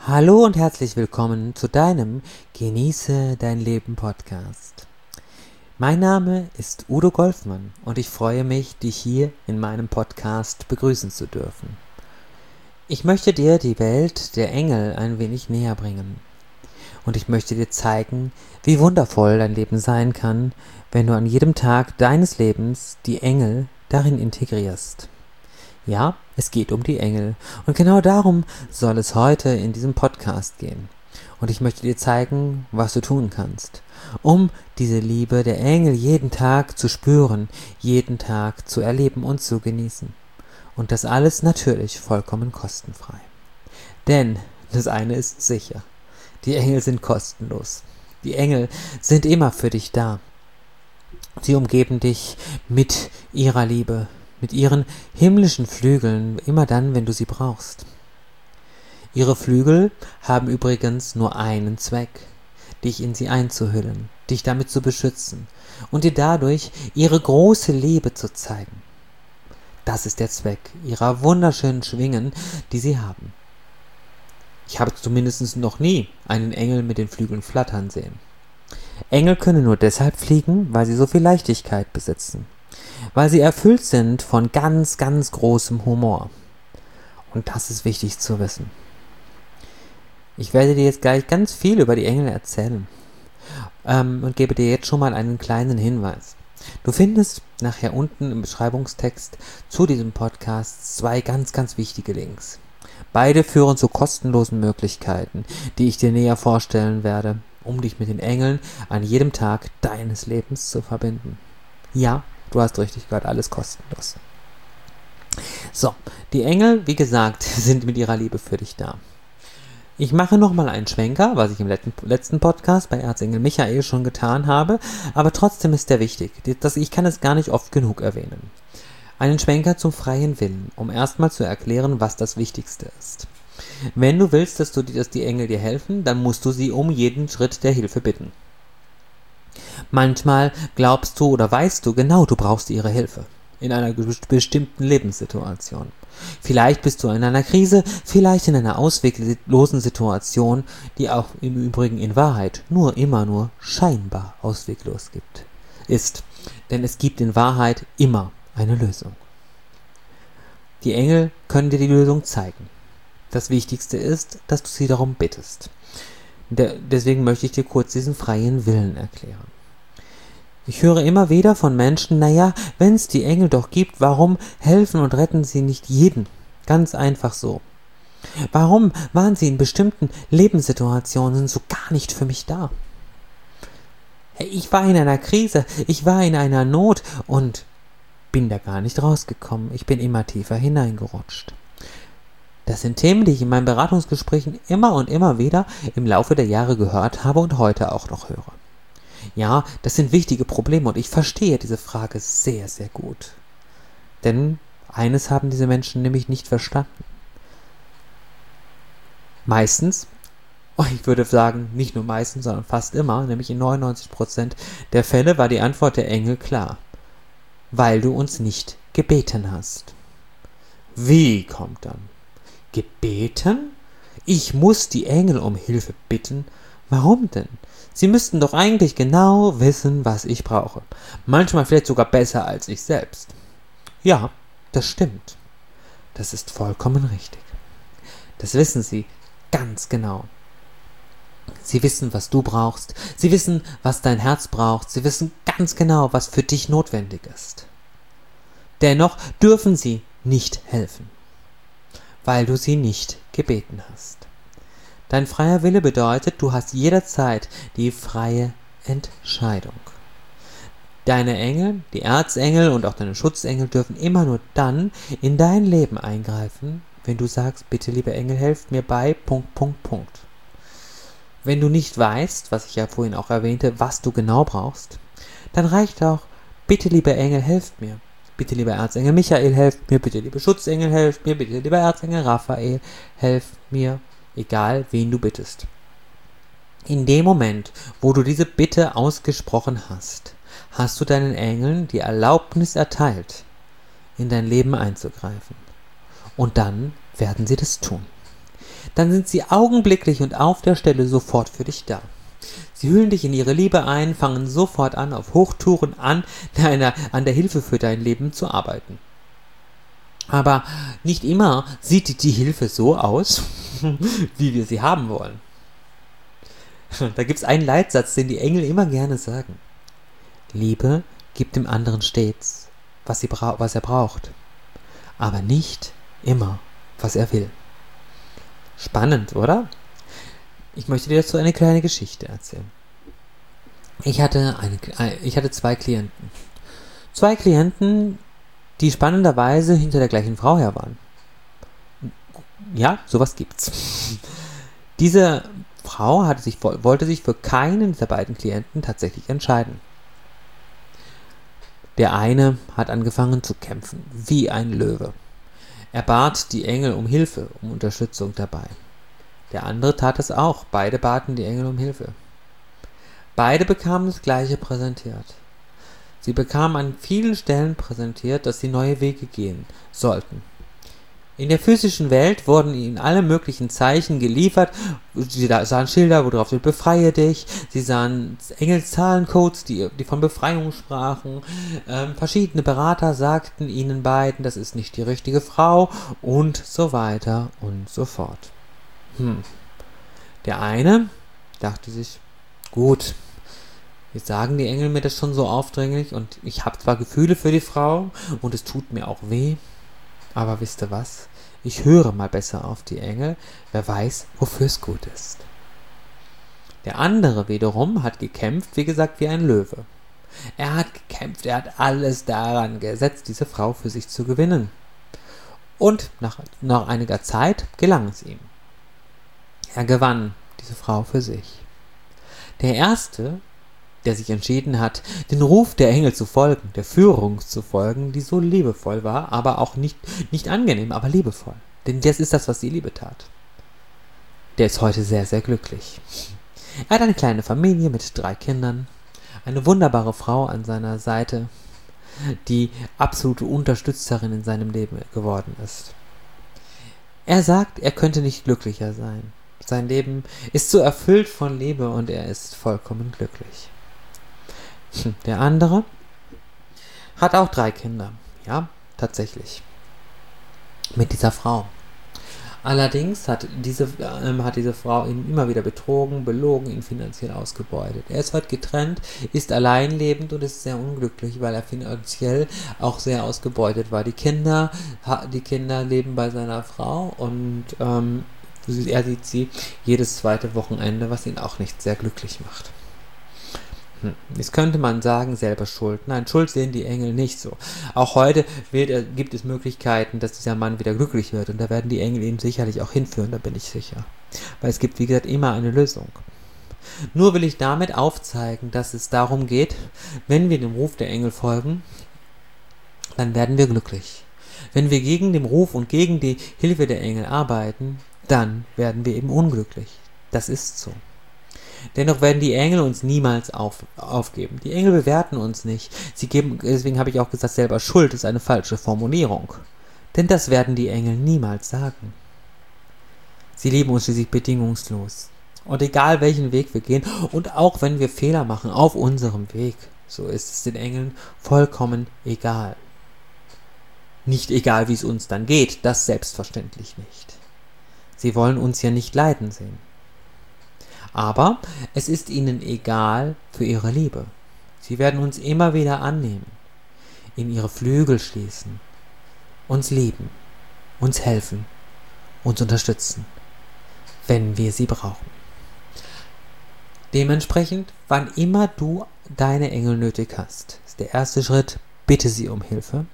Hallo und herzlich willkommen zu deinem Genieße dein Leben Podcast. Mein Name ist Udo Golfmann und ich freue mich, dich hier in meinem Podcast begrüßen zu dürfen. Ich möchte dir die Welt der Engel ein wenig näher bringen und ich möchte dir zeigen, wie wundervoll dein Leben sein kann, wenn du an jedem Tag deines Lebens die Engel darin integrierst. Ja, es geht um die Engel. Und genau darum soll es heute in diesem Podcast gehen. Und ich möchte dir zeigen, was du tun kannst, um diese Liebe der Engel jeden Tag zu spüren, jeden Tag zu erleben und zu genießen. Und das alles natürlich vollkommen kostenfrei. Denn das eine ist sicher. Die Engel sind kostenlos. Die Engel sind immer für dich da. Sie umgeben dich mit ihrer Liebe, mit ihren himmlischen Flügeln, immer dann, wenn du sie brauchst. Ihre Flügel haben übrigens nur einen Zweck, dich in sie einzuhüllen, dich damit zu beschützen und dir dadurch ihre große Liebe zu zeigen. Das ist der Zweck ihrer wunderschönen Schwingen, die sie haben. Ich habe zumindest noch nie einen Engel mit den Flügeln flattern sehen. Engel können nur deshalb fliegen, weil sie so viel Leichtigkeit besitzen. Weil sie erfüllt sind von ganz, ganz großem Humor. Und das ist wichtig zu wissen. Ich werde dir jetzt gleich ganz viel über die Engel erzählen und gebe dir jetzt schon mal einen kleinen Hinweis. Du findest nachher unten im Beschreibungstext zu diesem Podcast 2 ganz, ganz wichtige Links. Beide führen zu kostenlosen Möglichkeiten, die ich dir näher vorstellen werde, um dich mit den Engeln an jedem Tag deines Lebens zu verbinden. Ja, du hast richtig gehört, alles kostenlos. So, die Engel, wie gesagt, sind mit ihrer Liebe für dich da. Ich mache nochmal einen Schwenker, was ich im letzten Podcast bei Erzengel Michael schon getan habe, aber trotzdem ist der wichtig. Ich kann es gar nicht oft genug erwähnen. Einen Schwenker zum freien Willen, um erstmal zu erklären, was das Wichtigste ist. Wenn du willst, dass die Engel dir helfen, dann musst du sie um jeden Schritt der Hilfe bitten. Manchmal glaubst du oder weißt du genau, du brauchst ihre Hilfe in einer bestimmten Lebenssituation. Vielleicht bist du in einer Krise, vielleicht in einer ausweglosen Situation, die auch im Übrigen in Wahrheit immer nur scheinbar ausweglos ist. Denn es gibt in Wahrheit immer eine Lösung. Die Engel können dir die Lösung zeigen. Das Wichtigste ist, dass du sie darum bittest. Deswegen möchte ich dir kurz diesen freien Willen erklären. Ich höre immer wieder von Menschen, wenn es die Engel doch gibt, warum helfen und retten sie nicht jeden? Ganz einfach so. Warum waren sie in bestimmten Lebenssituationen so gar nicht für mich da? Ich war in einer Krise, ich war in einer Not und bin da gar nicht rausgekommen. Ich bin immer tiefer hineingerutscht. Das sind Themen, die ich in meinen Beratungsgesprächen immer und immer wieder im Laufe der Jahre gehört habe und heute auch noch höre. Ja, das sind wichtige Probleme und ich verstehe diese Frage sehr, sehr gut. Denn eines haben diese Menschen nämlich nicht verstanden. Meistens, ich würde sagen, nicht nur meistens, sondern fast immer, nämlich in 99% der Fälle war die Antwort der Engel klar. Weil du uns nicht gebeten hast. Wie kommt dann? Gebeten? Ich muss die Engel um Hilfe bitten? Warum denn? Sie müssten doch eigentlich genau wissen, was ich brauche. Manchmal vielleicht sogar besser als ich selbst. Ja, das stimmt. Das ist vollkommen richtig. Das wissen sie ganz genau. Sie wissen, was du brauchst. Sie wissen, was dein Herz braucht. Sie wissen ganz genau, was für dich notwendig ist. Dennoch dürfen sie nicht helfen, weil du sie nicht gebeten hast. Dein freier Wille bedeutet, du hast jederzeit die freie Entscheidung. Deine Engel, die Erzengel und auch deine Schutzengel dürfen immer nur dann in dein Leben eingreifen, wenn du sagst, bitte liebe Engel, helft mir bei ... Wenn du nicht weißt, was ich ja vorhin auch erwähnte, was du genau brauchst, dann reicht auch, bitte liebe Engel, helft mir. Bitte lieber Erzengel Michael, helft mir. Bitte liebe Schutzengel, helft mir. Bitte lieber Erzengel Raphael, helft mir. Egal, wen du bittest. In dem Moment, wo du diese Bitte ausgesprochen hast, hast du deinen Engeln die Erlaubnis erteilt, in dein Leben einzugreifen. Und dann werden sie das tun. dann sind sie augenblicklich und auf der Stelle sofort für dich da. Sie hüllen dich in ihre Liebe ein, fangen sofort an, auf Hochtouren an der Hilfe für dein Leben zu arbeiten. Aber nicht immer sieht die Hilfe so aus, wie wir sie haben wollen. Da gibt es einen Leitsatz, den die Engel immer gerne sagen. Liebe gibt dem anderen stets, was er braucht, aber nicht immer, was er will. Spannend, oder? Ich möchte dir dazu eine kleine Geschichte erzählen. Ich hatte zwei Klienten. Zwei Klienten, die spannenderweise hinter der gleichen Frau her waren. Ja, sowas gibt's. Diese Frau wollte sich für keinen dieser beiden Klienten tatsächlich entscheiden. Der eine hat angefangen zu kämpfen, wie ein Löwe. Er bat die Engel um Hilfe, um Unterstützung dabei. Der andere tat es auch. Beide baten die Engel um Hilfe. Beide bekamen das Gleiche präsentiert. Sie bekamen an vielen Stellen präsentiert, dass sie neue Wege gehen sollten. In der physischen Welt wurden ihnen alle möglichen Zeichen geliefert. Sie sahen Schilder, wo drauf steht, befreie dich. Sie sahen Engelszahlencodes, die von Befreiung sprachen. Verschiedene Berater sagten ihnen beiden, das ist nicht die richtige Frau und so weiter und so fort. Der eine dachte sich, gut, jetzt sagen die Engel mir das schon so aufdringlich und ich habe zwar Gefühle für die Frau und es tut mir auch weh, aber wisst ihr was? Ich höre mal besser auf die Engel, wer weiß, wofür es gut ist. Der andere wiederum hat gekämpft, wie gesagt, wie ein Löwe. Er hat gekämpft, er hat alles daran gesetzt, diese Frau für sich zu gewinnen. Und nach einiger Zeit gelang es ihm. Er gewann diese Frau für sich. Der erste, der sich entschieden hat, den Ruf der Engel zu folgen, der Führung zu folgen, die so liebevoll war, aber auch nicht angenehm, aber liebevoll. Denn das ist das, was die Liebe tat. Der ist heute sehr, sehr glücklich. Er hat eine kleine Familie mit 3 Kindern, eine wunderbare Frau an seiner Seite, die absolute Unterstützerin in seinem Leben geworden ist. Er sagt, er könnte nicht glücklicher sein. Sein Leben ist so erfüllt von Liebe und er ist vollkommen glücklich. Der andere hat auch 3 Kinder. Ja, tatsächlich. Mit dieser Frau. Allerdings hat diese Frau ihn immer wieder betrogen, belogen, ihn finanziell ausgebeutet. Er ist heute getrennt, ist alleinlebend und ist sehr unglücklich, weil er finanziell auch sehr ausgebeutet war. Die Kinder leben bei seiner Frau und er sieht sie jedes zweite Wochenende, was ihn auch nicht sehr glücklich macht. Jetzt könnte man sagen, selber schuld. Nein, Schuld sehen die Engel nicht so. Auch heute gibt es Möglichkeiten, dass dieser Mann wieder glücklich wird. Und da werden die Engel ihn sicherlich auch hinführen, da bin ich sicher. Weil es gibt, wie gesagt, immer eine Lösung. Nur will ich damit aufzeigen, dass es darum geht, wenn wir dem Ruf der Engel folgen, dann werden wir glücklich. Wenn wir gegen den Ruf und gegen die Hilfe der Engel arbeiten, dann werden wir eben unglücklich. Das ist so. Dennoch werden die Engel uns niemals aufgeben. Die Engel bewerten uns nicht. Deswegen habe ich auch gesagt, selber Schuld ist eine falsche Formulierung. Denn das werden die Engel niemals sagen. Sie lieben uns schließlich bedingungslos. Und egal welchen Weg wir gehen und auch wenn wir Fehler machen auf unserem Weg, so ist es den Engeln vollkommen egal. Nicht egal, wie es uns dann geht, das selbstverständlich nicht. Sie wollen uns ja nicht leiden sehen. Aber es ist ihnen egal für ihre Liebe. Sie werden uns immer wieder annehmen, in ihre Flügel schließen, uns lieben, uns helfen, uns unterstützen, wenn wir sie brauchen. Dementsprechend, wann immer du deine Engel nötig hast, ist der erste Schritt, bitte sie um Hilfe.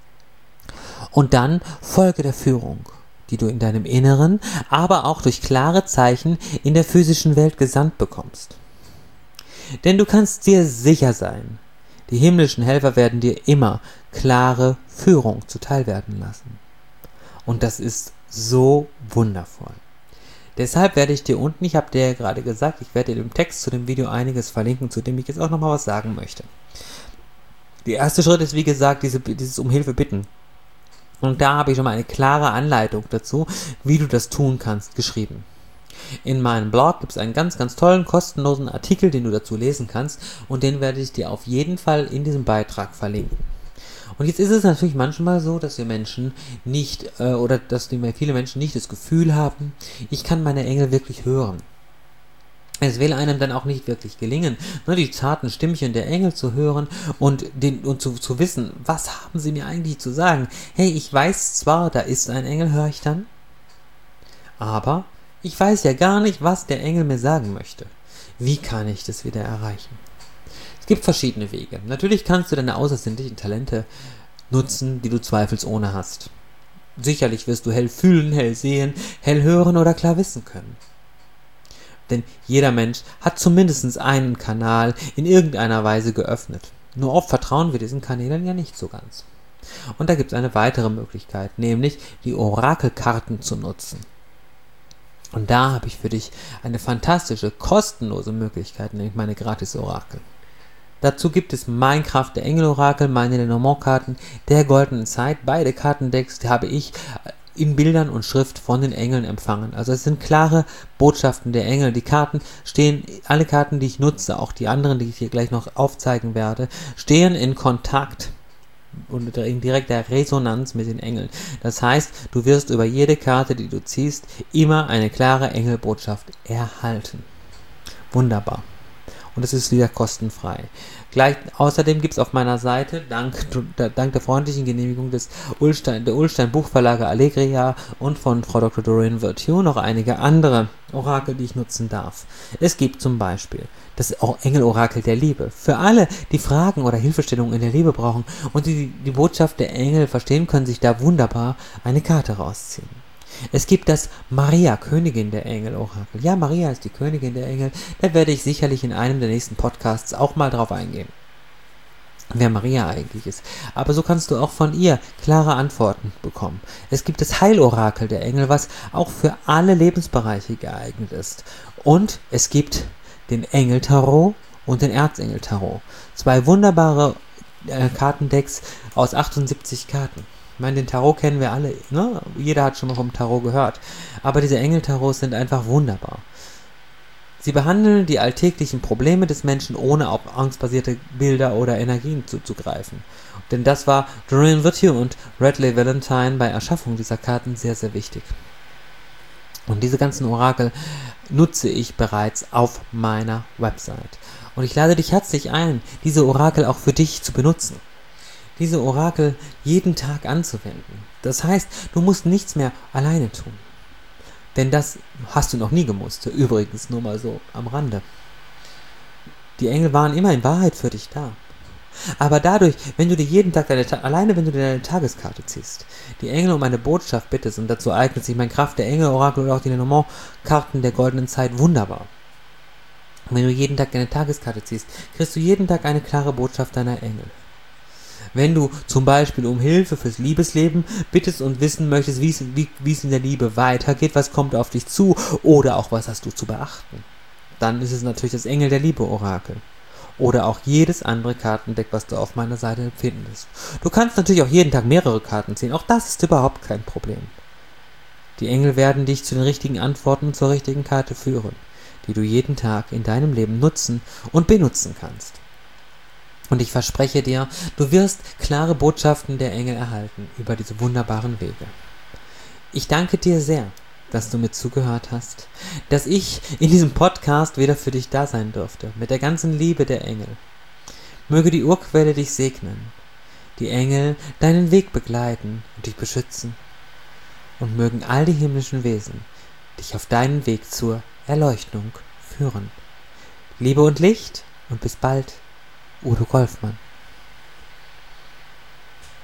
Und dann folge der Führung, die du in deinem Inneren, aber auch durch klare Zeichen in der physischen Welt gesandt bekommst. Denn du kannst dir sicher sein, die himmlischen Helfer werden dir immer klare Führung zuteil werden lassen. Und das ist so wundervoll. Deshalb werde ich dir unten, ich habe dir ja gerade gesagt, ich werde dir im Text zu dem Video einiges verlinken, zu dem ich jetzt auch nochmal was sagen möchte. Der erste Schritt ist, wie gesagt, dieses um Hilfe bitten. Und da habe ich schon mal eine klare Anleitung dazu, wie du das tun kannst, geschrieben. In meinem Blog gibt es einen ganz, ganz tollen, kostenlosen Artikel, den du dazu lesen kannst, und den werde ich dir auf jeden Fall in diesem Beitrag verlinken. Und jetzt ist es natürlich manchmal so, dass wir Menschen nicht, oder dass viele Menschen nicht das Gefühl haben, ich kann meine Engel wirklich hören. Es will einem dann auch nicht wirklich gelingen, nur die zarten Stimmchen der Engel zu hören und zu wissen, was haben sie mir eigentlich zu sagen. Hey, ich weiß zwar, da ist ein Engel, höre ich dann, aber ich weiß ja gar nicht, was der Engel mir sagen möchte. Wie kann ich das wieder erreichen? Es gibt verschiedene Wege. Natürlich kannst du deine außersinnlichen Talente nutzen, die du zweifelsohne hast. Sicherlich wirst du hell fühlen, hell sehen, hell hören oder klar wissen können. Denn jeder Mensch hat zumindest einen Kanal in irgendeiner Weise geöffnet. Nur oft vertrauen wir diesen Kanälen ja nicht so ganz. Und da gibt es eine weitere Möglichkeit, nämlich die Orakelkarten zu nutzen. Und da habe ich für dich eine fantastische, kostenlose Möglichkeit, nämlich meine Gratis-Orakel. Dazu gibt es mein Kraft der Engel-Orakel, meine Lenormand-Karten der goldenen Zeit. Beide Kartendecks habe ich in Bildern und Schrift von den Engeln empfangen. Also es sind klare Botschaften der Engel. Die Karten stehen, alle Karten, die ich nutze, auch die anderen, die ich hier gleich noch aufzeigen werde, stehen in Kontakt und in direkter Resonanz mit den Engeln. Das heißt, du wirst über jede Karte, die du ziehst, immer eine klare Engelbotschaft erhalten. Wunderbar. Und es ist wieder kostenfrei. Außerdem gibt es auf meiner Seite, dank der freundlichen Genehmigung der Ullstein Buchverlage Allegria und von Frau Dr. Doreen Virtue, noch einige andere Orakel, die ich nutzen darf. Es gibt zum Beispiel das Engelorakel der Liebe. Für alle, die Fragen oder Hilfestellungen in der Liebe brauchen und die Botschaft der Engel verstehen, können sich da wunderbar eine Karte rausziehen. Es gibt das Maria, Königin der Engel-Orakel. Ja, Maria ist die Königin der Engel. Da werde ich sicherlich in einem der nächsten Podcasts auch mal drauf eingehen, wer Maria eigentlich ist. Aber so kannst du auch von ihr klare Antworten bekommen. Es gibt das Heilorakel der Engel, was auch für alle Lebensbereiche geeignet ist. Und es gibt den Engel-Tarot und den Erzengel-Tarot. 2 wunderbare Kartendecks aus 78 Karten. Ich meine, den Tarot kennen wir alle, ne? Jeder hat schon mal vom Tarot gehört. Aber diese Engel-Tarots sind einfach wunderbar. Sie behandeln die alltäglichen Probleme des Menschen, ohne auf angstbasierte Bilder oder Energien zuzugreifen. Denn das war Doreen Virtue und Radley Valentine bei Erschaffung dieser Karten sehr, sehr wichtig. Und diese ganzen Orakel nutze ich bereits auf meiner Website. Und ich lade dich herzlich ein, diese Orakel auch für dich zu benutzen. Diese Orakel jeden Tag anzuwenden. Das heißt, du musst nichts mehr alleine tun. Denn das hast du noch nie gemusst. Übrigens, nur mal so am Rande. Die Engel waren immer in Wahrheit für dich da. Aber dadurch, wenn du dir jeden Tag alleine wenn du dir deine Tageskarte ziehst, die Engel um eine Botschaft bittest, und dazu eignet sich mein Kraft der Engel-Orakel oder auch die Lenormand-Karten der goldenen Zeit wunderbar. Und wenn du jeden Tag deine Tageskarte ziehst, kriegst du jeden Tag eine klare Botschaft deiner Engel. Wenn du zum Beispiel um Hilfe fürs Liebesleben bittest und wissen möchtest, wie es in der Liebe weitergeht, was kommt auf dich zu oder auch was hast du zu beachten, dann ist es natürlich das Engel der Liebe-Orakel. Oder auch jedes andere Kartendeck, was du auf meiner Seite findest. Du kannst natürlich auch jeden Tag mehrere Karten ziehen, auch das ist überhaupt kein Problem. Die Engel werden dich zu den richtigen Antworten und zur richtigen Karte führen, die du jeden Tag in deinem Leben nutzen und benutzen kannst. Und ich verspreche dir, du wirst klare Botschaften der Engel erhalten über diese wunderbaren Wege. Ich danke dir sehr, dass du mir zugehört hast, dass ich in diesem Podcast wieder für dich da sein durfte, mit der ganzen Liebe der Engel. Möge die Urquelle dich segnen, die Engel deinen Weg begleiten und dich beschützen, und mögen all die himmlischen Wesen dich auf deinen Weg zur Erleuchtung führen. Liebe und Licht und bis bald. Udo Golfmann.